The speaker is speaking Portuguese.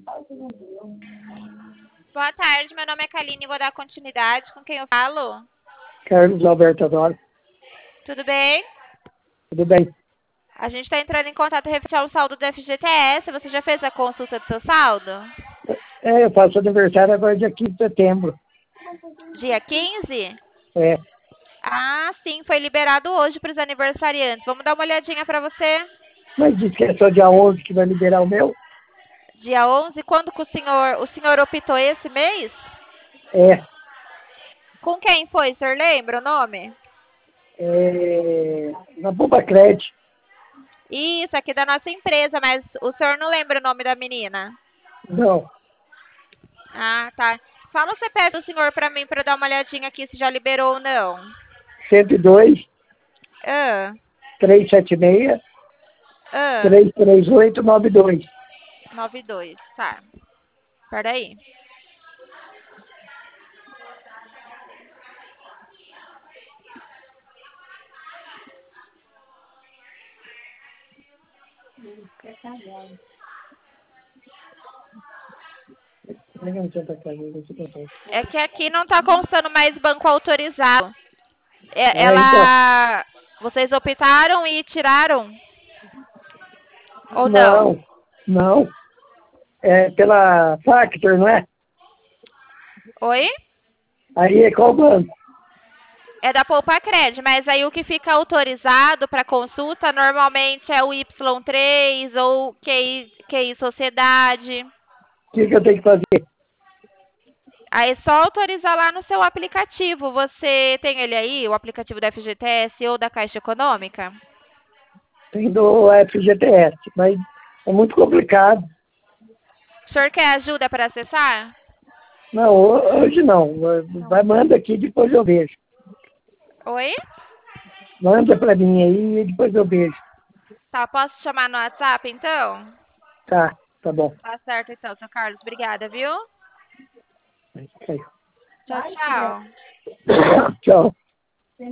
Boa tarde, meu nome é Kaline, vou dar continuidade com quem eu falo. Carlos Alberto Adoro. Tudo bem? Tudo bem? A gente está entrando em contato referente ao saldo do FGTS. Você já fez a consulta do seu saldo? Eu faço aniversário agora dia 15 de setembro. Dia 15? É, Ah, sim, foi liberado hoje para os aniversariantes. Vamos dar uma olhadinha para você. mas disse que é só dia 11 que vai liberar o meu? Dia 11, quando que o senhor optou esse mês? É, Com quem foi, o senhor lembra o nome? na Bomba Crédito. Isso, aqui da nossa empresa, mas o senhor não lembra o nome da menina? Não, Ah, tá. Fala o CPF do senhor para mim, para dar uma olhadinha aqui se já liberou ou não. 102, Ah, 376, ah, 338, 92. 92, tá. Peraí. É que aqui não tá constando mais banco autorizado. Então, Vocês optaram e tiraram? Ou não? não, não. É pela Factor, não é? Oi? Aí é qual banco? É da Poupa Cred, mas aí o que fica autorizado para consulta normalmente é o Y3 ou QI Sociedade. O que eu tenho que fazer? Aí é só autorizar lá no seu aplicativo. Você tem ele aí, o aplicativo da FGTS ou da Caixa Econômica? Tem do FGTS, mas é muito complicado. O senhor quer ajuda para acessar? Não, hoje não. Vai, manda aqui, depois eu vejo. Oi? Manda pra mim aí e depois eu vejo. Tá, posso chamar no WhatsApp então? Tá bom. Tá certo então, seu Carlos. Obrigada, viu? Caiu. Tchau, tchau. Tchau.